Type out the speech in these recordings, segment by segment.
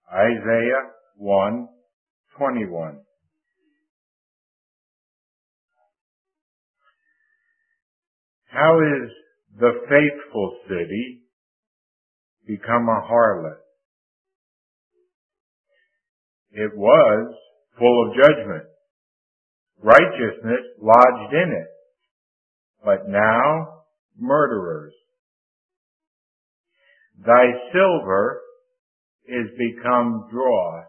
Isaiah 1:21. How is the faithful city become a harlot? It was full of judgment. Righteousness lodged in it, but now murderers. Thy silver is become dross,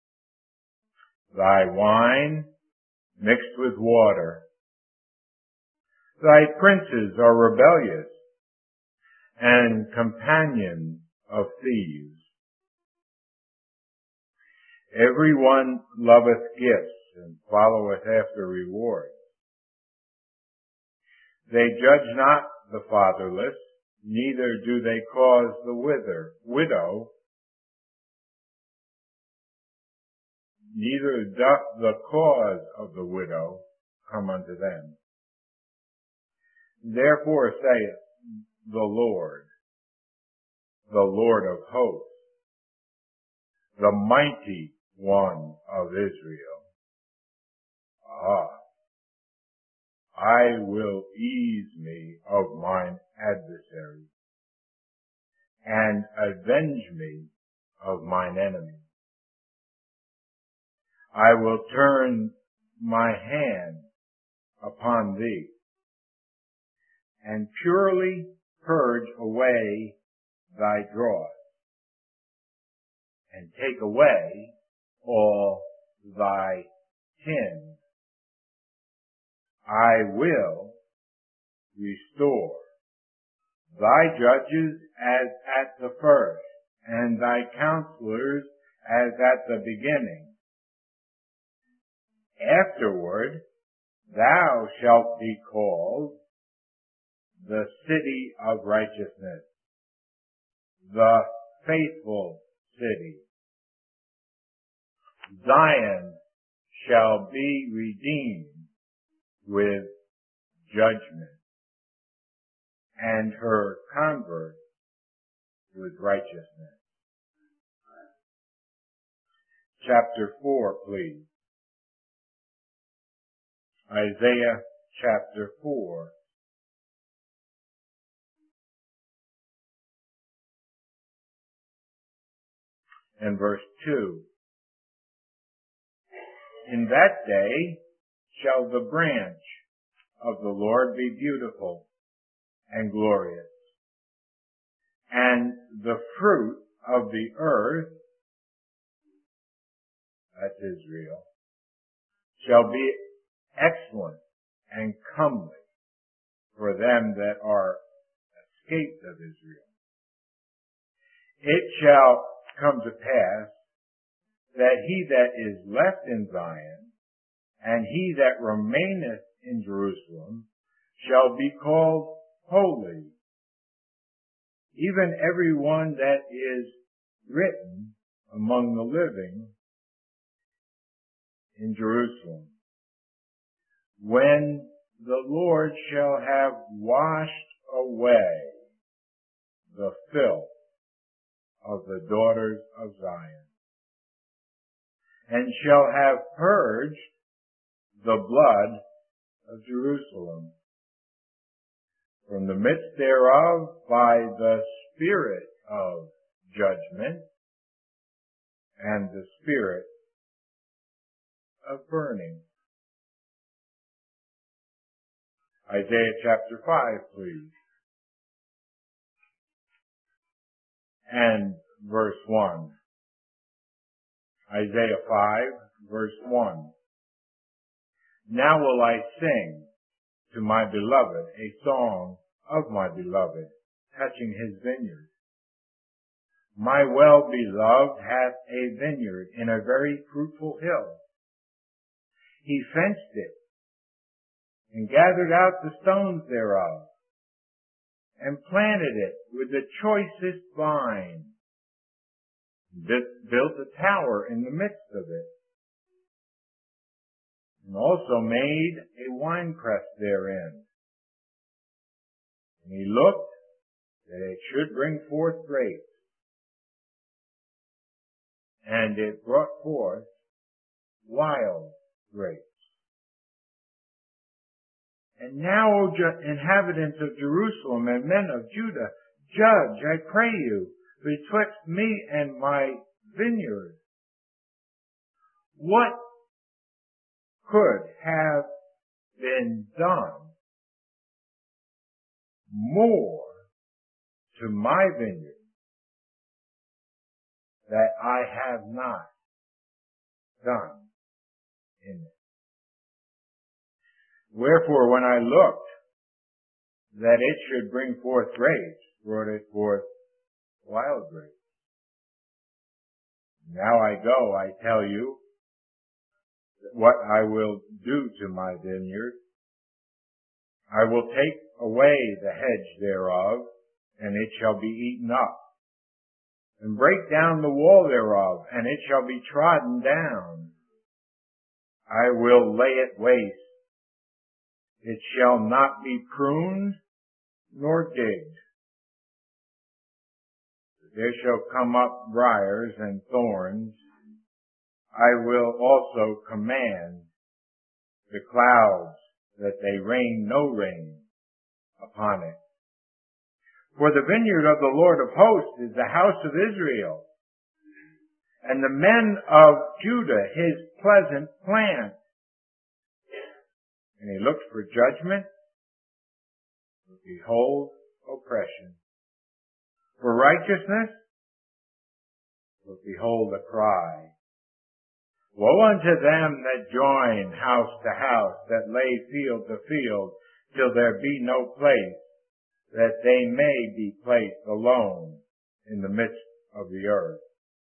thy wine mixed with water. Thy princes are rebellious and companions of thieves. Everyone loveth gifts and followeth after reward. They judge not the fatherless, neither do they cause the widow, neither doth the cause of the widow come unto them. Therefore saith the Lord of hosts, the mighty one of Israel. I will ease me of mine adversary, and avenge me of mine enemy. I will turn my hand upon thee, and purely purge away thy dross, and take away all thy tin. I will restore thy judges as at the first, and thy counselors as at the beginning. Afterward thou shalt be called the city of righteousness, the faithful city. Zion shall be redeemed with judgment, and her converts with righteousness. Chapter 4, please. Isaiah chapter 4. And verse 2. In that day shall the branch of the Lord be beautiful and glorious, and the fruit of the earth, that's Israel, shall be excellent and comely for them that are escaped of Israel. It shall come to pass that he that is left in Zion, and he that remaineth in Jerusalem, shall be called holy, even every one that is written among the living in Jerusalem, when the Lord shall have washed away the filth of the daughters of Zion, and shall have purged the blood of Jerusalem from the midst thereof by the spirit of judgment and the spirit of burning. Isaiah chapter 5, please. And verse 1. Isaiah 5, verse 1. Now will I sing to my beloved a song of my beloved, touching his vineyard. My well-beloved hath a vineyard in a very fruitful hill. He fenced it, and gathered out the stones thereof, and planted it with the choicest vine, built a tower in the midst of it, and also made a winepress therein. And he looked that it should bring forth grapes, and it brought forth wild grapes. And now, O inhabitants of Jerusalem and men of Judah, judge, I pray you, betwixt me and my vineyard. What could have been done more to my vineyard that I have not done in it? Wherefore, when I looked that it should bring forth grapes, brought it forth wild grapes. Now I go, I tell you, what I will do to my vineyard. I will take away the hedge thereof, and it shall be eaten up, and break down the wall thereof, and it shall be trodden down. I will lay it waste. It shall not be pruned nor digged. There shall come up briars and thorns. I will also command the clouds that they rain no rain upon it. For the vineyard of the Lord of hosts is the house of Israel, and the men of Judah his pleasant plant. And he looks for judgment, behold oppression. For righteousness, behold a cry. Woe unto them that join house to house, that lay field to field, till there be no place, that they may be placed alone in the midst of the earth.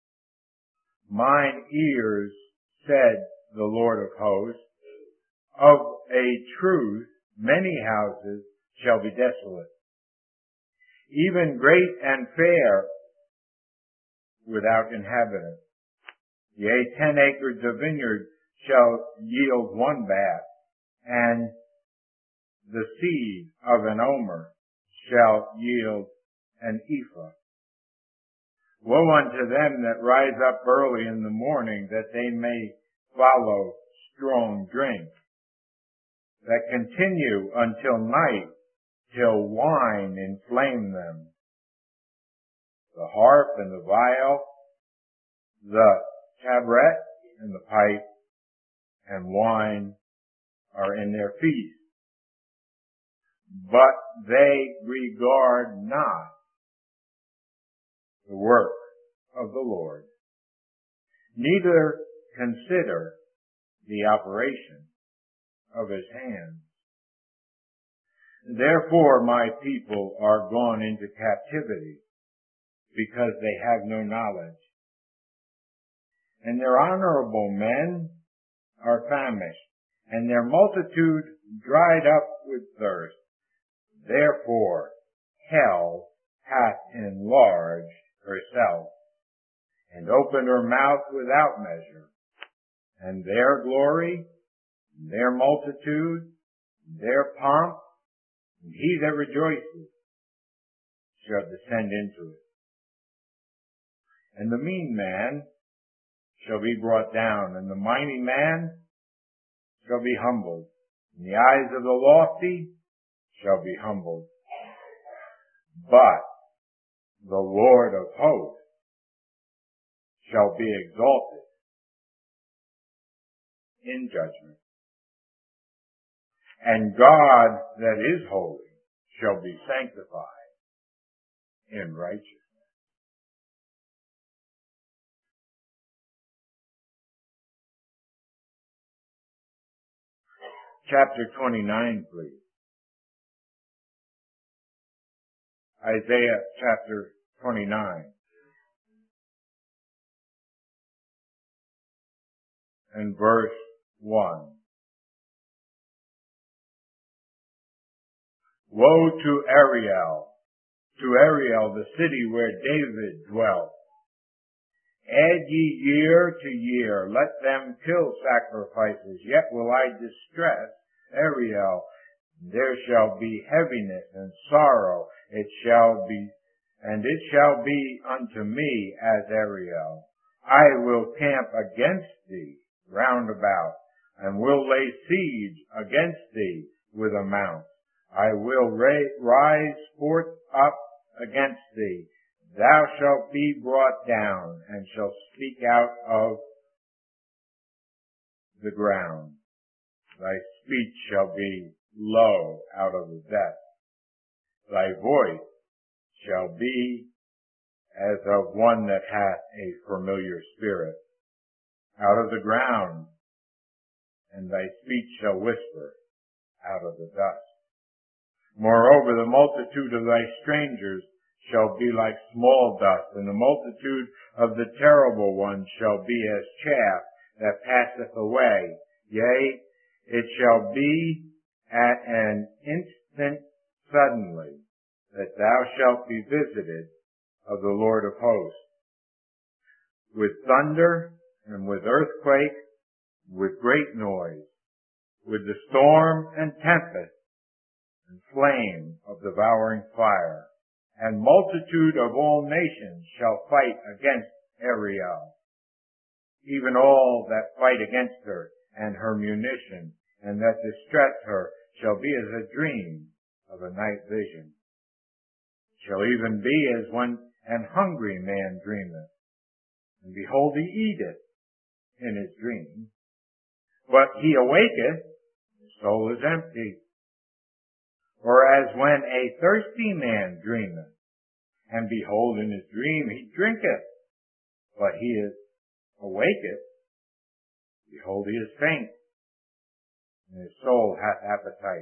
Mine ears, said the Lord of hosts, of a truth many houses shall be desolate, even great and fair, without inhabitants. Yea, 10 acres of vineyard shall yield one bath, and the seed of an omer shall yield an ephah. Woe unto them that rise up early in the morning, that they may follow strong drink, that continue until night, till wine inflame them. The harp and the viol, the tabret and the pipe, and wine are in their feast. But they regard not the work of the Lord, neither consider the operation of his hands. Therefore my people are gone into captivity, because they have no knowledge. And their honorable men are famished, and their multitude dried up with thirst. Therefore hell hath enlarged herself, and opened her mouth without measure. And their glory, their multitude, their pomp, and he that rejoices shall descend into it. And the mean man shall be brought down, and the mighty man shall be humbled, and the eyes of the lofty shall be humbled. But the Lord of hosts shall be exalted in judgment, and God that is holy shall be sanctified in righteousness. Chapter 29, please. Isaiah chapter 29. And verse 1. Woe to Ariel, the city where David dwelt. Add ye year to year, let them kill sacrifices, yet will I distress Ariel. There shall be heaviness and sorrow, it shall be unto me as Ariel. I will camp against thee round about, and will lay siege against thee with a mount. I will rise forth up against thee. Thou shalt be brought down, and shalt speak out of the ground. Thy speech shall be low out of the depths. Thy voice shall be as of one that hath a familiar spirit out of the ground, and thy speech shall whisper out of the dust. Moreover, the multitude of thy strangers shall be like small dust, and the multitude of the terrible ones shall be as chaff that passeth away. Yea, it shall be at an instant suddenly that thou shalt be visited of the Lord of hosts, with thunder and with earthquake, with great noise, with the storm and tempest, and flame of devouring fire. And multitude of all nations shall fight against Ariel, even all that fight against her and her munition, and that distress her shall be as a dream of a night vision. Shall even be as when an hungry man dreameth, and behold, he eateth in his dream. But he awaketh, his soul is empty. Or as when a thirsty man dreameth, and behold, in his dream he drinketh, but he is awaketh, behold, he is faint, and his soul hath appetite.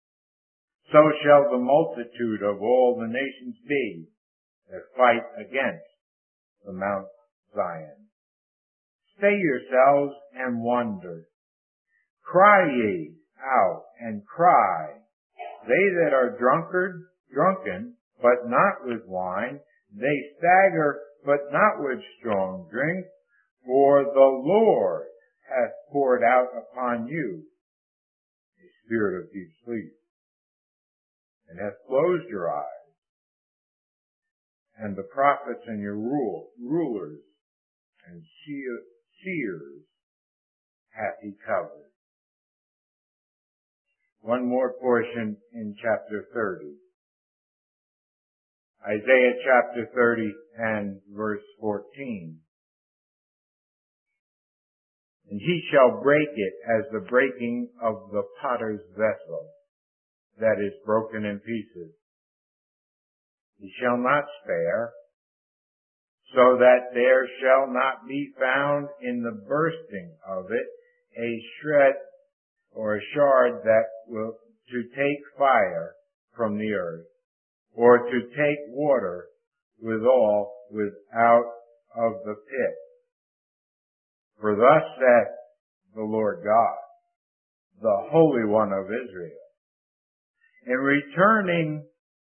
So shall the multitude of all the nations be that fight against the Mount Zion. Stay yourselves and wonder. Cry ye out and cry. They that are drunken, but not with wine, they stagger, but not with strong drink, for the Lord hath poured out upon you a spirit of deep sleep, and hath closed your eyes, and the prophets and your rulers and seers hath he covered. One more portion in chapter 30. Isaiah chapter 30 and verse 14. And he shall break it as the breaking of the potter's vessel, that is broken in pieces. He shall not spare, so that there shall not be found in the bursting of it a shred or a shard that will to take fire from the earth, or to take water withal without of the pit. For thus saith the Lord God, the Holy One of Israel, in returning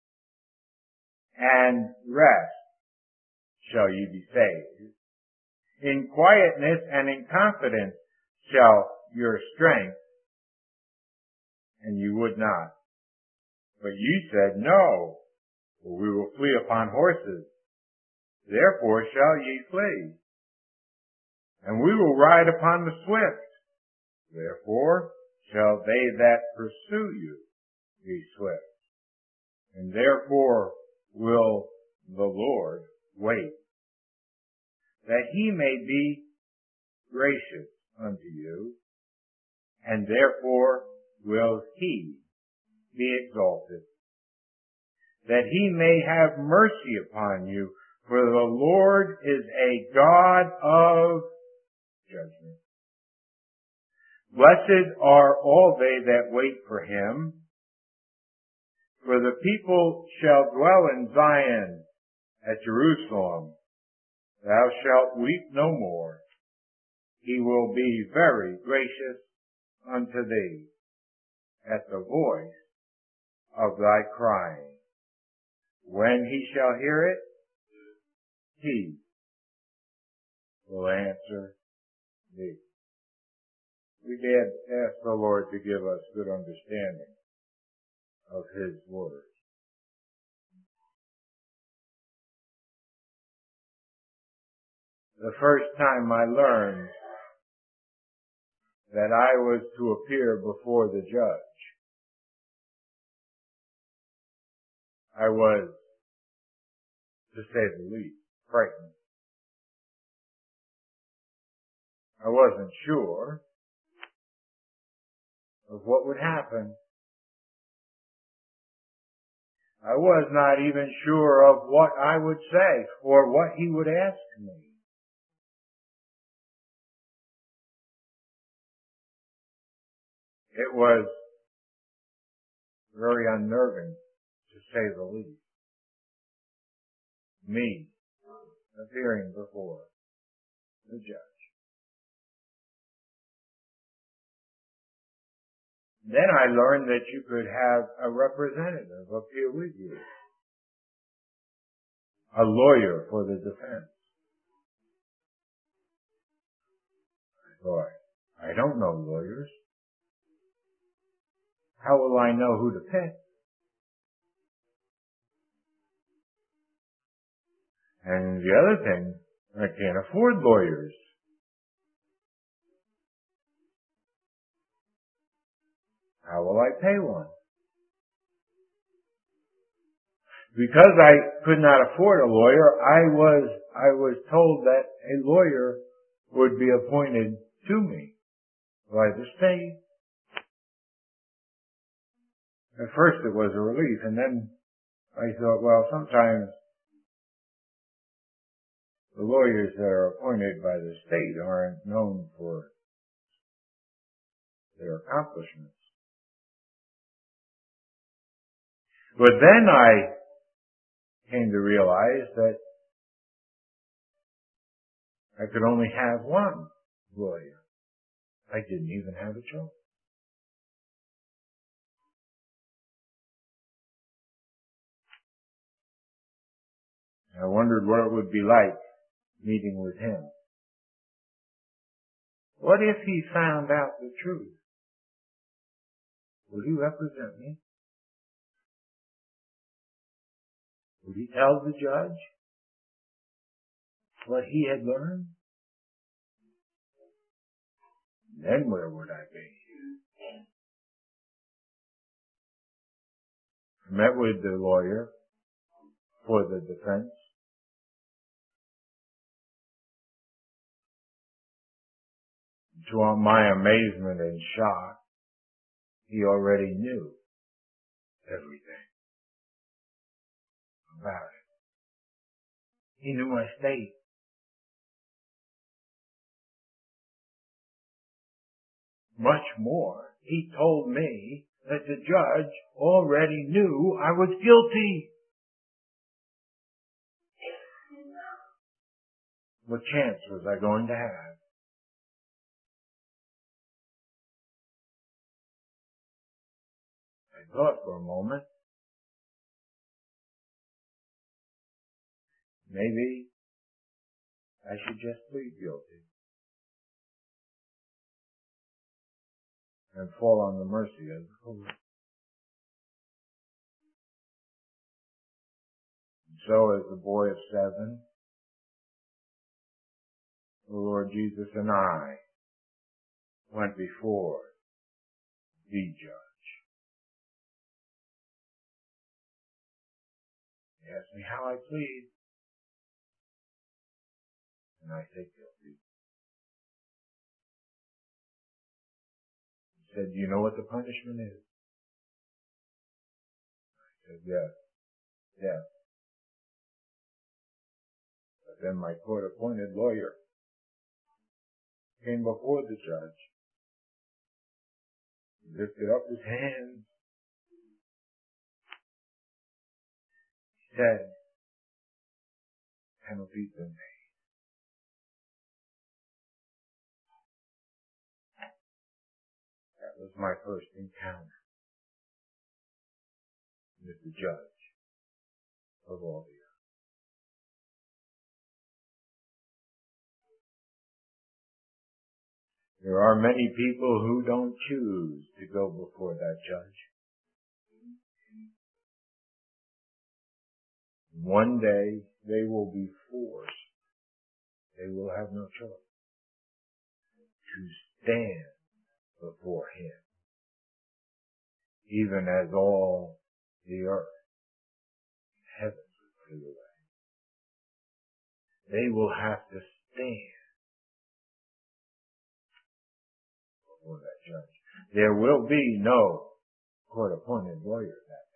and rest shall ye be saved. In quietness and in confidence shall your strength, and you would not. But ye said, No, for we will flee upon horses. Therefore shall ye flee. And we will ride upon the swift. Therefore shall they that pursue you be swift. And therefore will the Lord wait, that he may be gracious unto you, and therefore will he be exalted, that he may have mercy upon you, for the Lord is a God of judgment. Blessed are all they that wait for him, for the people shall dwell in Zion at Jerusalem. Thou shalt weep no more. He will be very gracious unto thee at the voice of thy crying. When he shall hear it, he will answer thee. We did ask the Lord to give us good understanding of his word. the first time I learned that I was to appear before the judge, I was, to say the least, frightened. I wasn't sure of what would happen. I was not even sure of what I would say or what he would ask me. It was very unnerving, to say the least. Me appearing before the judge. Then I learned that you could have a representative appear with you. A lawyer for the defense. I thought, I don't know lawyers. How will I know who to pick? And the other thing, I can't afford lawyers. How will I pay one? Because I could not afford a lawyer, I was told that a lawyer would be appointed to me by the state. At first it was a relief, and then I thought, well, sometimes the lawyers that are appointed by the state aren't known for their accomplishments. But then I came to realize that I could only have one lawyer. I didn't even have a choice. I wondered what it would be like meeting with him. What if he found out the truth? Would he represent me? Would he tell the judge what he had learned? Then where would I be? I met with the lawyer for the defense. To my amazement and shock, he already knew everything about it. He knew my state. Much more, he told me that the judge already knew I was guilty. What chance was I going to have? I thought for a moment, maybe I should just plead guilty and fall on the mercy of the court. And so as a boy of 7, the Lord Jesus and I went before the judge. He asked me how I plead, and I said guilty. He said, do you know what the punishment is? I said, yes. Yes. But then my court-appointed lawyer came before the judge. He lifted up his hands. He said, penalty's been paid. That was my first encounter with the judge of all the earth. There are many people who don't choose to go before that judge. One day they will be forced They will have no choice to stand before Him, even as all the earth, heavens will flee away. They will have to stand before that judge. There will be no court-appointed lawyer that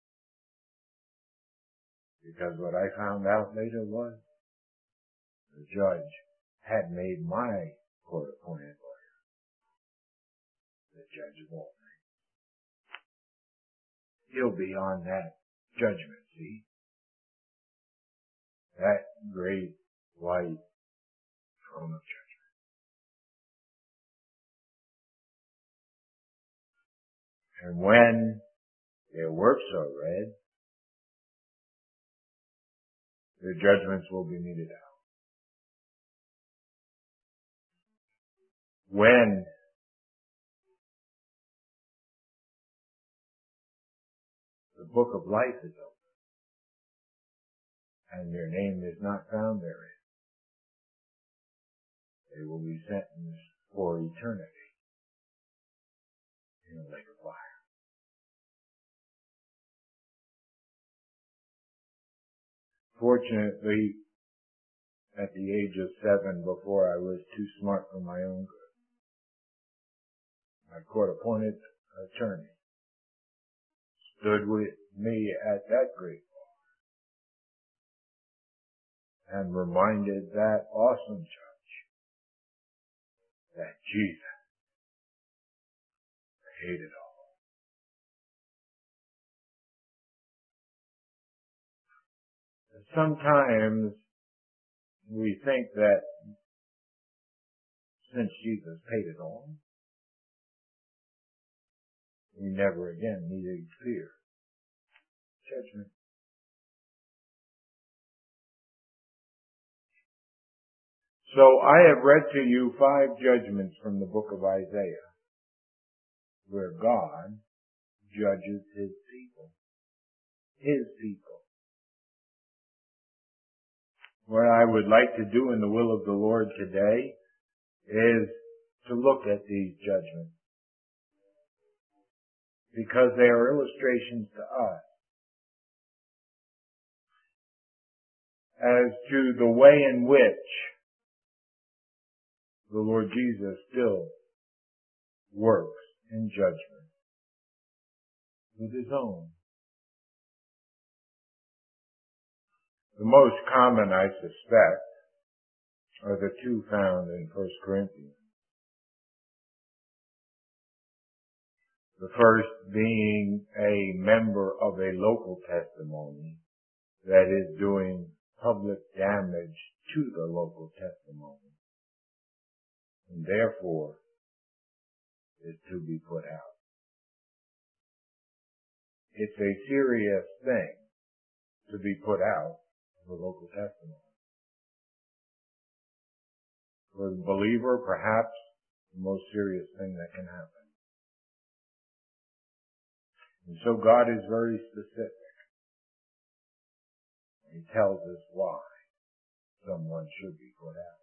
day. Because what I found out later was the judge had made my court-appointed lawyer the judge of all things. He'll be on that judgment seat. That great white throne of judgment. And when their works are read, their judgments will be meted out. When the book of life is open and their name is not found therein, they will be sentenced for eternity in a lake of fire. Fortunately, at the age of 7, before I was too smart for my own good, my court-appointed attorney stood with me at that great bar and reminded that awesome judge that Jesus paid it all. Sometimes we think that since Jesus paid it all, we never again need to fear judgment. So I have read to you 5 judgments from the book of Isaiah, where God judges His people. His people. What I would like to do in the will of the Lord today is to look at these judgments, because they are illustrations to us as to the way in which the Lord Jesus still works in judgment with His own. The most common, I suspect, are the 2 found in 1 Corinthians. The first being a member of a local testimony that is doing public damage to the local testimony, and therefore is to be put out. It's a serious thing to be put out of the local testimony. For the believer, perhaps the most serious thing that can happen. And so God is very specific. He tells us why someone should be put out.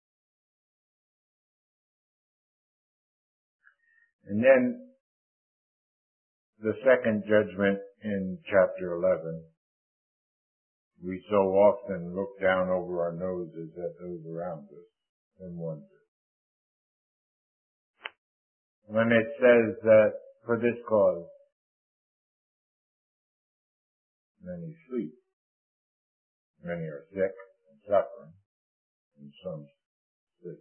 And then the second judgment in chapter 11, we so often look down over our noses at those around us and wonder. When it says that for this cause many sleep, many are sick and suffering, and some sleep.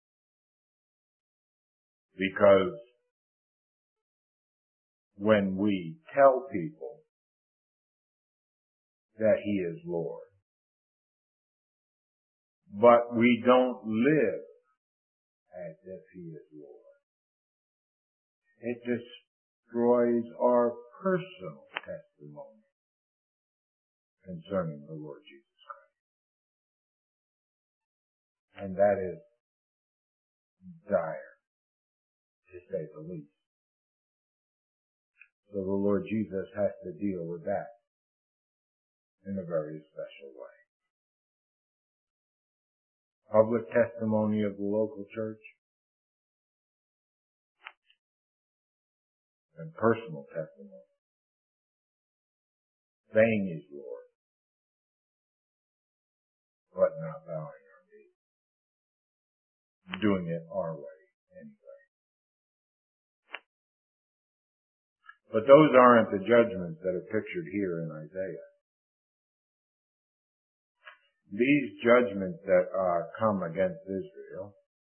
Because when we tell people that He is Lord, but we don't live as if He is Lord, it destroys our personal testimony concerning the Lord Jesus Christ. And that is dire, to say the least. So the Lord Jesus has to deal with that in a very special way. public testimony of the local church, and personal testimony, saying He's Lord, but not bowing our knee, doing it our way anyway. But those aren't the judgments that are pictured here in Isaiah. These judgments that come against Israel,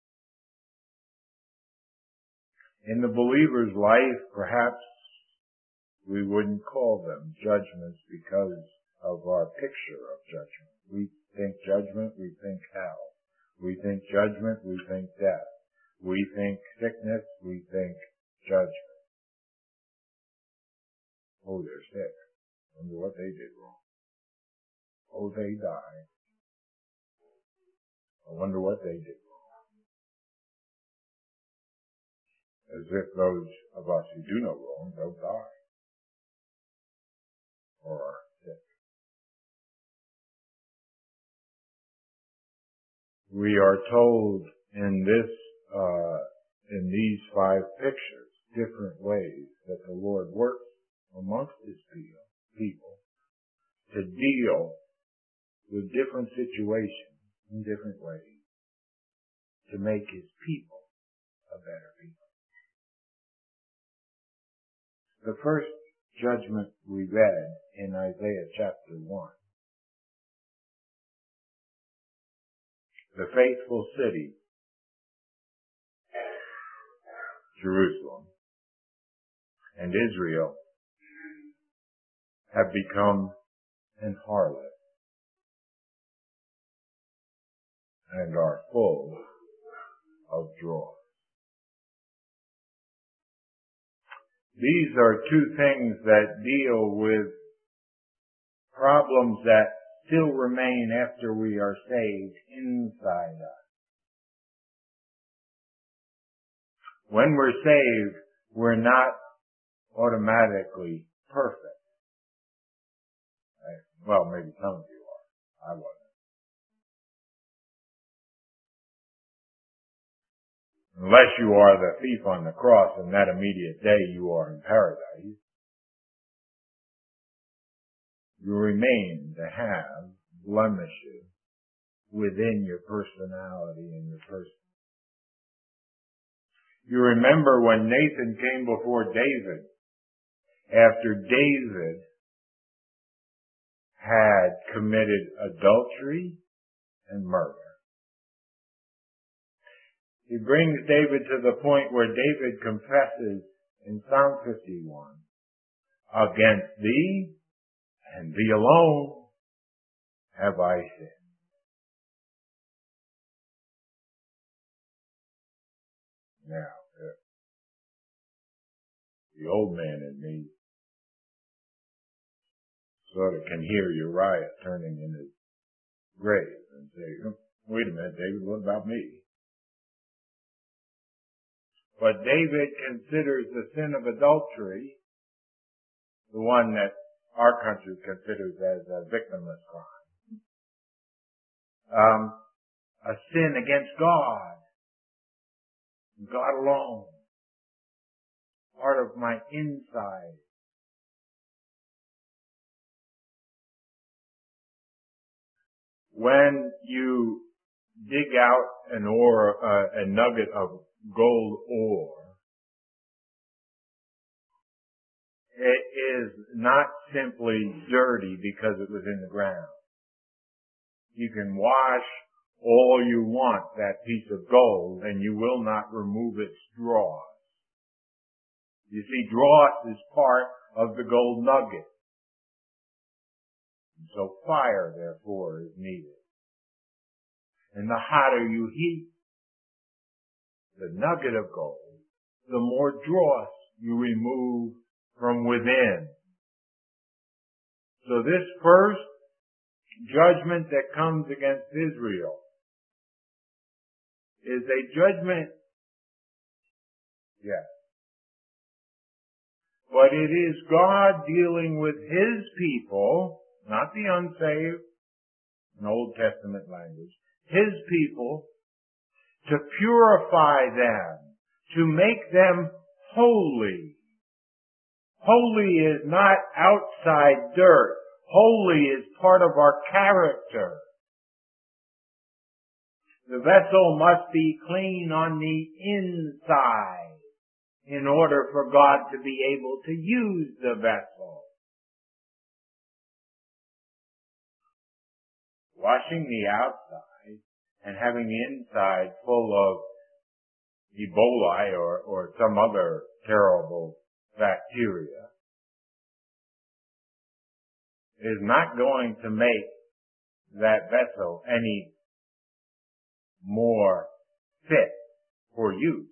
in the believer's life, perhaps we wouldn't call them judgments because of our picture of judgment. We think judgment, we think hell. We think judgment, we think death. We think sickness, we think judgment. Oh, they're sick. Wonder what they did wrong. Oh, they died. I wonder what they did wrong. As if those of us who do no wrong don't die or are sick. We are told in these 5 pictures, different ways that the Lord works amongst His people to deal with different situations in different ways to make His people a better people. The first judgment we read in Isaiah chapter 1. The faithful city, Jerusalem, and Israel have become an harlot and are full of dross. These are 2 things that deal with problems that still remain after we are saved inside us. When we're saved, we're not automatically perfect. Well, maybe some of you are. I wasn't. Unless you are the thief on the cross, and that immediate day you are in paradise, you remain to have blemishes within your personality and your person. You remember when Nathan came before David, after David had committed adultery and murder. He brings David to the point where David confesses in Psalm 51, against thee and thee alone have I sinned. Now, the old man in me sort of can hear Uriah turning in his grave and say, wait a minute, David, what about me? But David considers the sin of adultery, the one that our country considers as a victimless crime, a sin against God, God alone, part of my inside. When you dig out a nugget of gold ore, it is not simply dirty because it was in the ground. You can wash all you want that piece of gold and you will not remove its dross. You see, dross is part of the gold nugget. And so fire, therefore, is needed. And the hotter you heat the nugget of gold, the more dross you remove from within. So this first judgment that comes against Israel is a judgment, yes, but it is God dealing with His people, not the unsaved, in Old Testament language, His people, to purify them, to make them holy. Holy is not outside dirt. Holy is part of our character. The vessel must be clean on the inside in order for God to be able to use the vessel. Washing the outside and having the inside full of Ebola or some other terrible bacteria is not going to make that vessel any more fit for use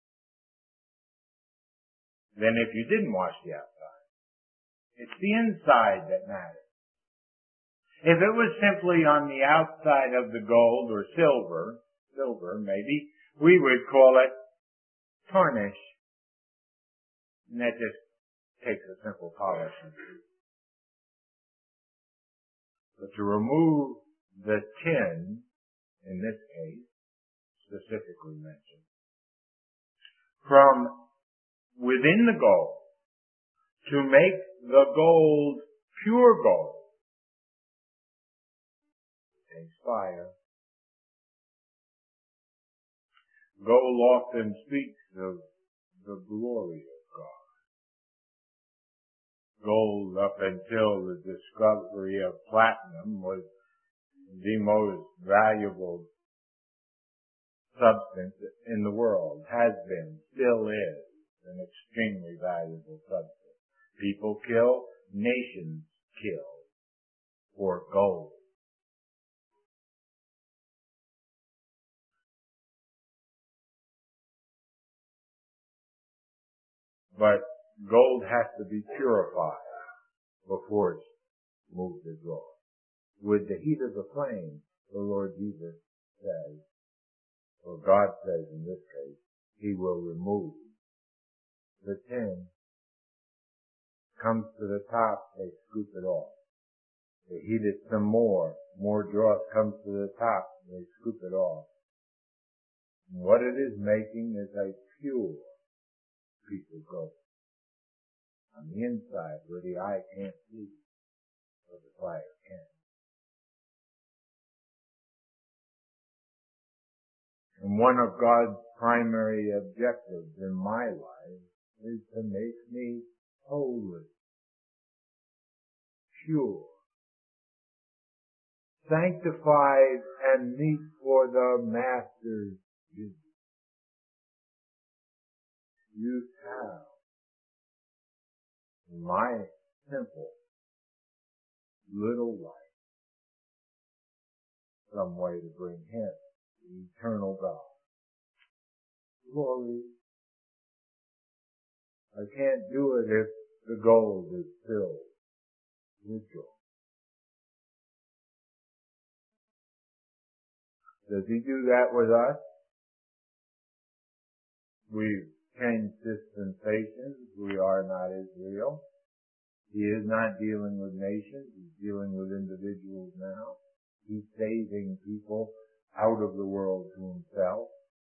than if you didn't wash the outside. It's the inside that matters. If it was simply on the outside of the gold or silver maybe, we would call it tarnish. And that just takes a simple polish. But to remove the tin, in this case, specifically mentioned, from within the gold, to make the gold pure gold, takes fire. Gold often speaks of the glory of God. Gold, up until the discovery of platinum, was the most valuable substance in the world, has been, still is, an extremely valuable substance. People kill, nations kill for gold. But gold has to be purified before it's moved to draw. With the heat of the flame, the Lord Jesus says, or God says in this case, He will remove the tin. Comes to the top, they scoop it off. They heat it some more dross comes to the top, they scoop it off. And what it is making is a pure piece of gold. On the inside, where the eye can't see, but the fire can. And one of God's primary objectives in my life is to make me holy, pure, sanctified, and meet for the Master's use. You have, in my simple little life, some way to bring Him, the eternal God, glory. I can't do it if the gold is filled with joy. Does He do that with us? We've changed dispensations. We are not Israel. He is not dealing with nations. He's dealing with individuals now. He's saving people out of the world to Himself.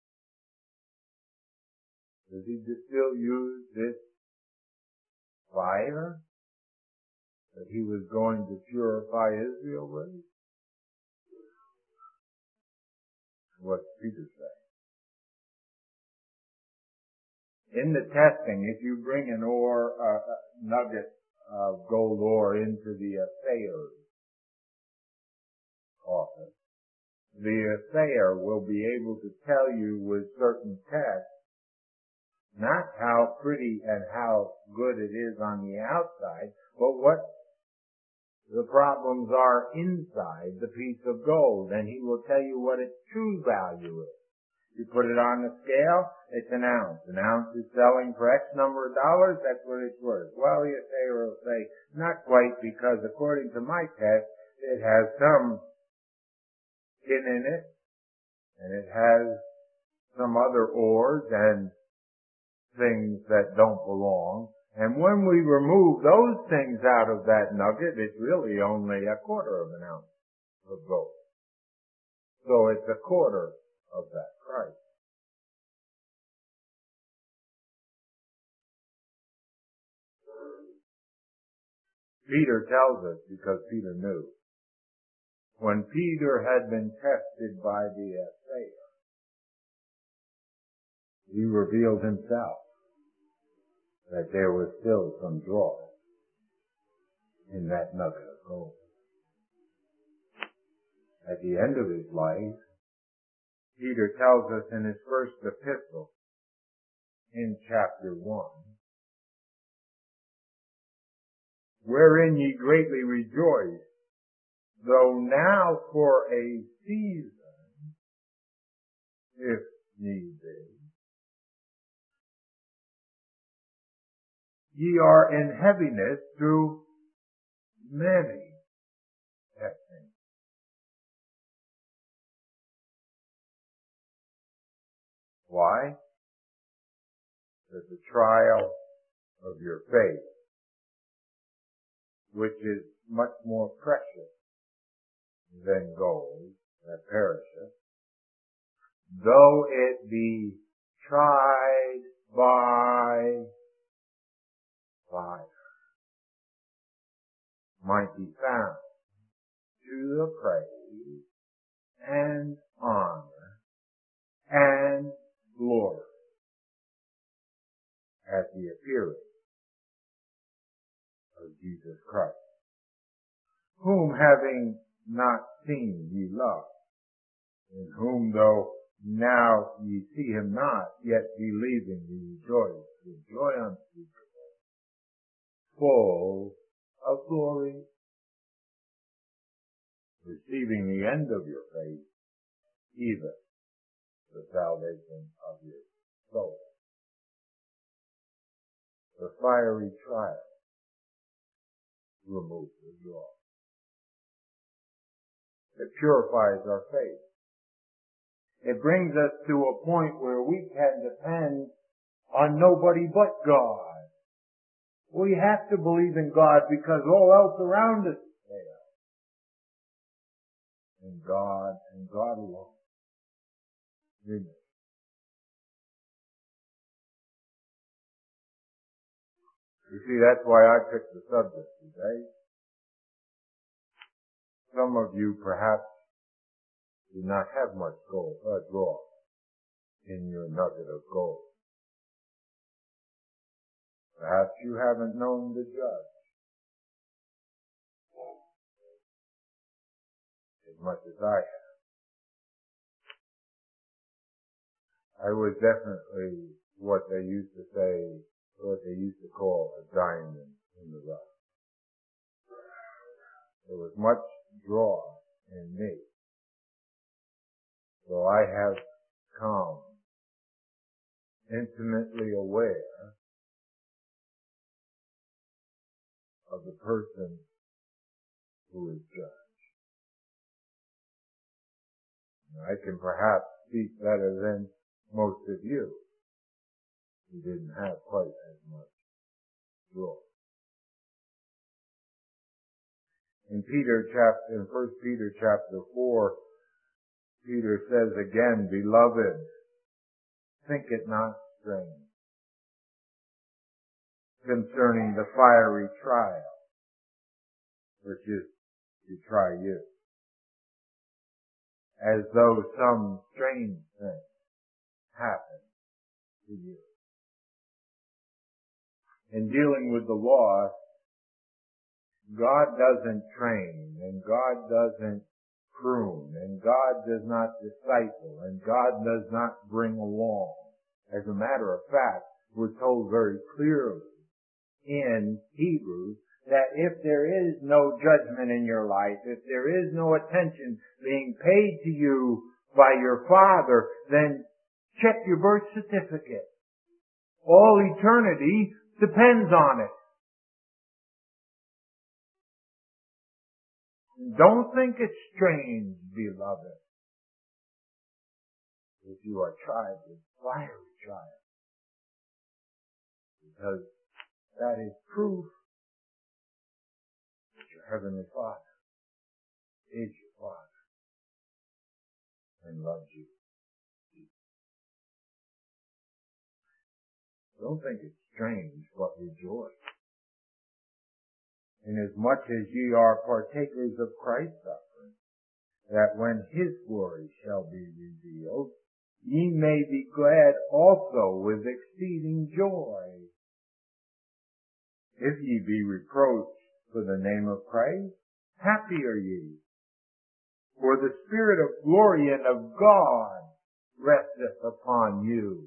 Does He still use this fire that He was going to purify Israel with? What's Peter saying? In the testing, if you bring an ore, nugget of gold ore into the assayer's office, the assayer will be able to tell you with certain tests not how pretty and how good it is on the outside, but what the problems are inside the piece of gold, and he will tell you what its true value is. You put it on the scale, it's an ounce. An ounce is selling for X number of dollars, that's what it's worth. Well, the assayer will say, not quite, because according to my test, it has some tin in it, and it has some other ores and things that don't belong. And when we remove those things out of that nugget, it's really only a quarter of an ounce of gold. So it's a quarter of that price. Peter tells us, because Peter knew, when Peter had been tested by the assayer, he revealed himself that there was still some dross in that nugget of gold. At the end of his life, Peter tells us in his first epistle, in chapter 1, wherein ye greatly rejoice, though now for a season, if need be, ye are in heaviness through many testings. Why? That the trial of your faith, which is much more precious than gold that perisheth, though it be tried by fire, might be found to the praise and honor and glory at the appearing of Jesus Christ, whom having not seen ye love, in whom though now ye see him not, yet believing ye rejoice with joy unspeakable, full of glory, receiving the end of your faith, even the salvation of your soul. The fiery trial removes the dross. It purifies our faith. It brings us to a point where we can depend on nobody but God. We have to believe in God because all else around us fails. In God and God alone. Amen. You see, that's why I picked the subject today. Some of you perhaps do not have much gold or dross in your nugget of gold. Perhaps you haven't known the judge as much as I have. I was definitely what they used to say, what they used to call a diamond in the rough. There was much dross in me. So I have come intimately aware of the person who is judged. I can perhaps speak better than most of you who didn't have quite as much dross. In 1 Peter chapter 4, Peter says again, beloved, think it not strange concerning the fiery trial, which is to try you, as though some strange thing happened to you. In dealing with the law, God doesn't train, and God doesn't prune, and God does not disciple, and God does not bring along. As a matter of fact, we're told very clearly in Hebrews that if there is no judgment in your life, if there is no attention being paid to you by your Father, then check your birth certificate. All eternity depends on it. Don't think it's strange, beloved, if you are tried with fiery trial, because that is proof that your Heavenly Father is your Father. and loves you. Don't think it's strange, but rejoice. Inasmuch as ye are partakers of Christ's suffering, that when his glory shall be revealed, ye may be glad also with exceeding joy. If ye be reproached for the name of Christ, happy are ye, for the Spirit of glory and of God resteth upon you.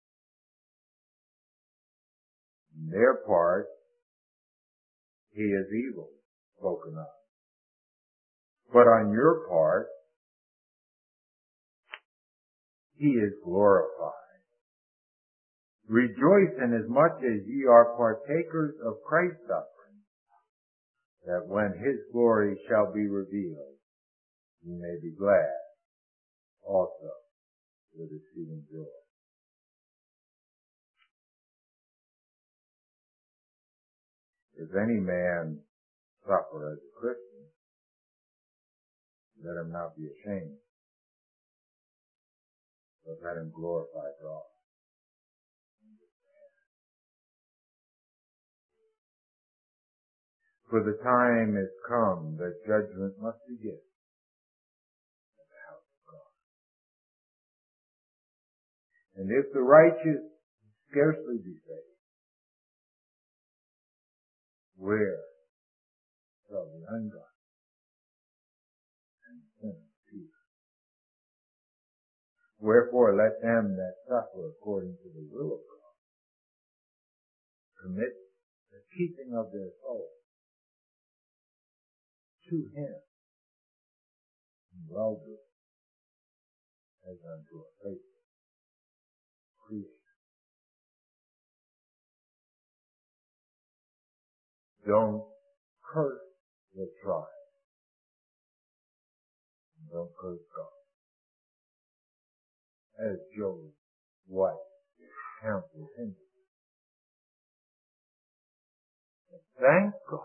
In their part, he is evil spoken of. But on your part, he is glorified. Rejoice inasmuch as ye are partakers of Christ's suffering, that when his glory shall be revealed, ye may be glad also with exceeding joy. If any man suffer as a Christian, let him not be ashamed, but let him glorify God. For the time is come that judgment must begin at the house of God. And if the righteous scarcely be saved, where shall the ungodly and sinners be? Wherefore let them that suffer according to the will of God commit the keeping of their soul to him and well do as unto a faithful Creator. Don't curse the trial. Don't curse God. As Job's wife counseled him. Thank God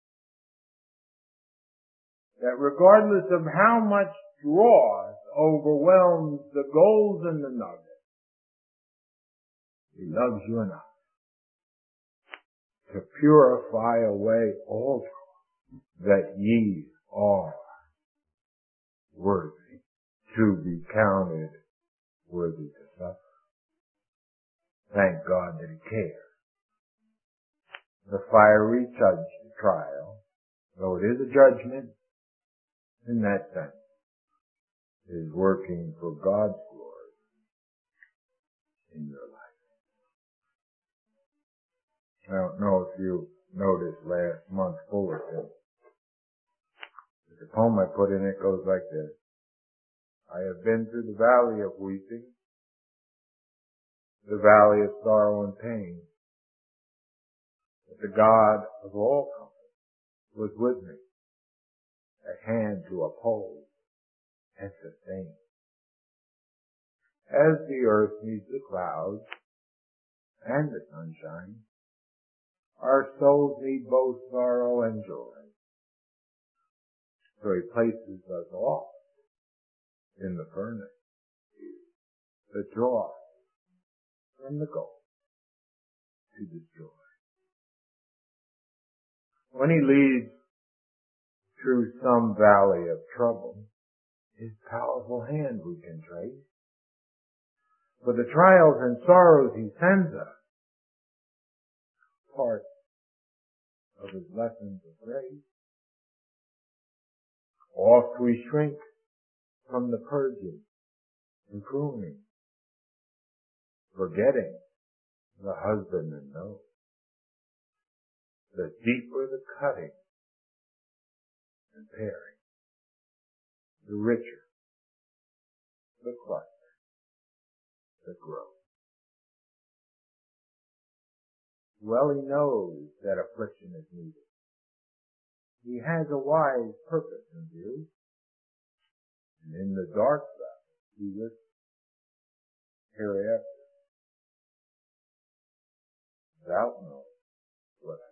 that regardless of how much dross overwhelms the goals and the nuggets, he loves you enough to purify away all that ye are worthy to be counted worthy to suffer. Thank God that he cares. The fiery trial, though it is a judgment, in that sense, is working for God's glory in your life. I don't know if you noticed last month's bulletin. The poem I put in it goes like this. I have been through the valley of weeping, the valley of sorrow and pain, but the God of all comfort was with me, a hand to uphold and sustain. As the earth needs the clouds and the sunshine, our souls need both sorrow and joy. So he places us off in the furnace, the draw from the goal to destroy. When he leads through some valley of trouble, his powerful hand we can trace. For the trials and sorrows he sends us, part of his lessons of grace. Oft we shrink from the purging and pruning, forgetting the husbandman knows. The deeper the cutting and paring, the richer the cluster that grows. Well he knows that affliction is needed. He has a wise purpose in view, and in the dark side he whispers, hereafter, thou knowest what I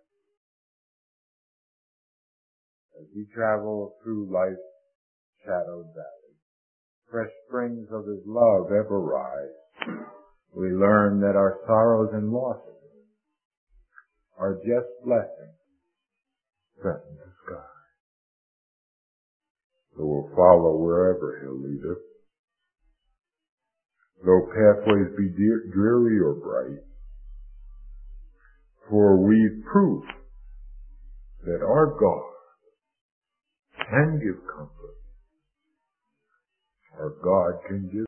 do. As we travel through life's shadowed valley, fresh springs of His love ever rise. We learn that our sorrows and losses are just blessings sent in the sky. So we'll follow wherever He'll lead us. Though pathways be dreary or bright, for we've proof that our God can give comfort. Our God can give